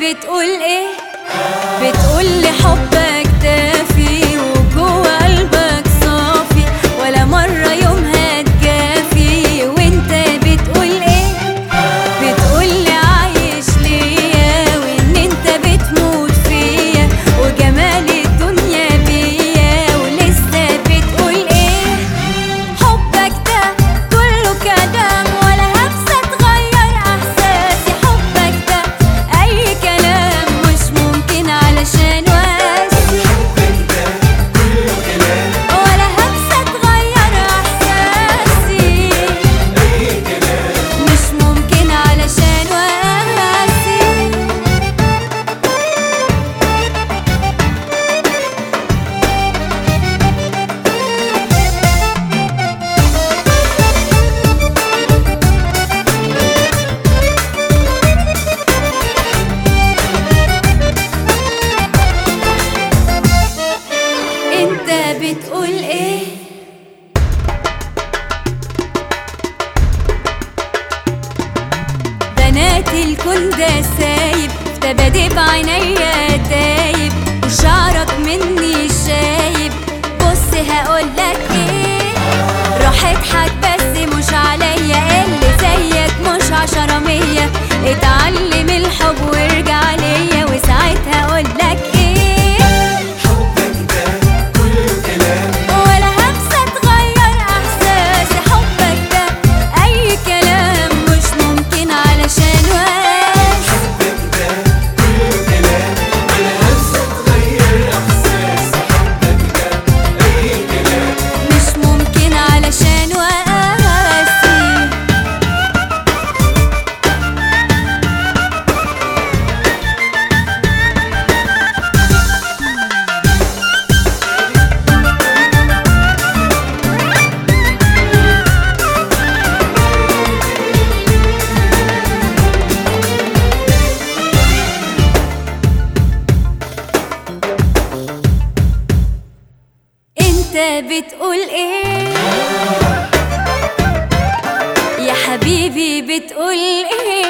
بتقول ايه؟ بتقولي حبك دافي وجوه قلبك صافي، ولا مرة يومها تجافي. وانت بتقول ايه؟ بتقولي عايش ليا وان انت بتموت فيا وجمال الدنيا بيا. ولسه بتقول ايه؟ حبك ده كله كلام ولا همسة تغير احساسي. حبك ده اي كلام مش ممكن علشان واسي. ولا همسة تغير احساسي، مش ممكن علشان واسي. انت بتقول ايه؟ بنات الكون ده سايب في دباديب عينيا دايب وشعرك مني شايب. بص هقولك ايه، روح اضحك بس مش عليا، اللي زيك مش 10 100. اتعلم الحب وارجع ليا وساعتها اقولك ايه؟ ولا همسة تغير احساسي. حبك ده اي كلام مش ممكن علشان واسي. مش ممكن علشان واسي. انت بتقول ايه؟ يا حبيبي بتقول ايه؟